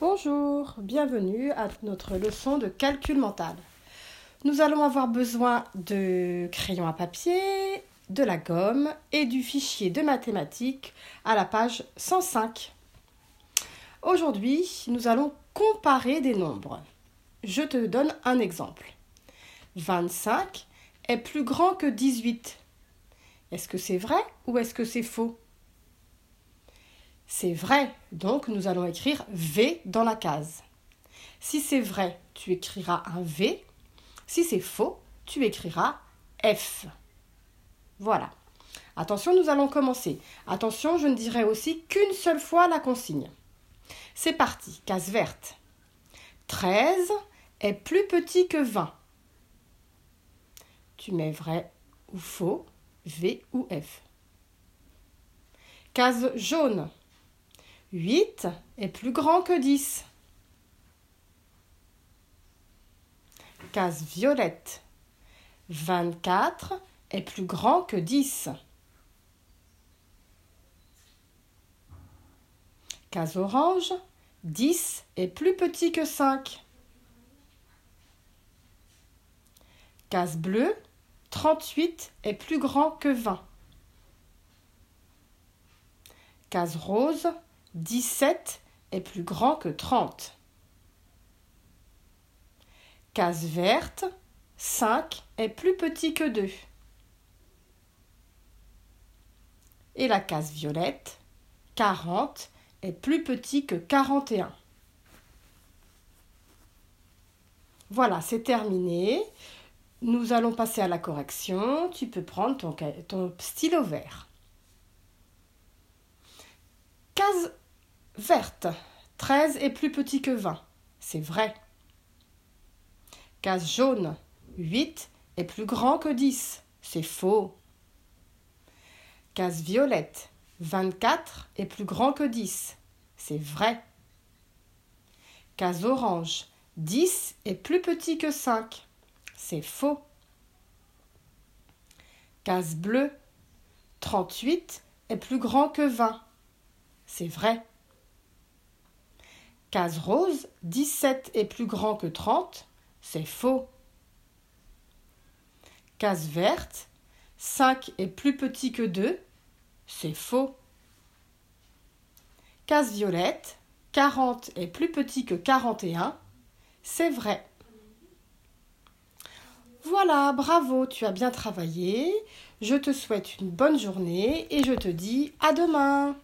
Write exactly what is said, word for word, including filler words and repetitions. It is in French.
Bonjour, bienvenue à notre leçon de calcul mental. Nous allons avoir besoin de crayons à papier, de la gomme et du fichier de mathématiques à la page cent cinq. Aujourd'hui, nous allons comparer des nombres. Je te donne un exemple. vingt-cinq est plus grand que dix-huit. Est-ce que c'est vrai ou est-ce que c'est faux ? C'est vrai, donc nous allons écrire V dans la case. Si c'est vrai, tu écriras un V. Si c'est faux, tu écriras F. Voilà. Attention, nous allons commencer. Attention, je ne dirai aussi qu'une seule fois la consigne. C'est parti, case verte. treize est plus petit que vingt. Tu mets vrai ou faux, V ou F. Case jaune. huit est plus grand que dix. Case violette. vingt-quatre est plus grand que dix. Case orange. dix est plus petit que cinq. Case bleue. trente-huit est plus grand que vingt. Case rose. dix-sept est plus grand que trente. Case verte, cinq est plus petit que deux. Et la case violette, quarante est plus petit que quarante et un. Voilà, c'est terminé. Nous allons passer à la correction. Tu peux prendre ton, ton stylo vert. Case verte, treize est plus petit que vingt. C'est vrai. Case jaune, huit est plus grand que dix. C'est faux. Case violette, vingt-quatre est plus grand que dix. C'est vrai. Case orange, dix est plus petit que cinq. C'est faux. Case bleue, trente-huit est plus grand que vingt. C'est vrai. Case rose, dix-sept est plus grand que trente. C'est faux. Case verte, cinq est plus petit que deux. C'est faux. Case violette, quarante est plus petit que quarante et un. C'est vrai. Voilà, bravo, tu as bien travaillé. Je te souhaite une bonne journée et je te dis à demain.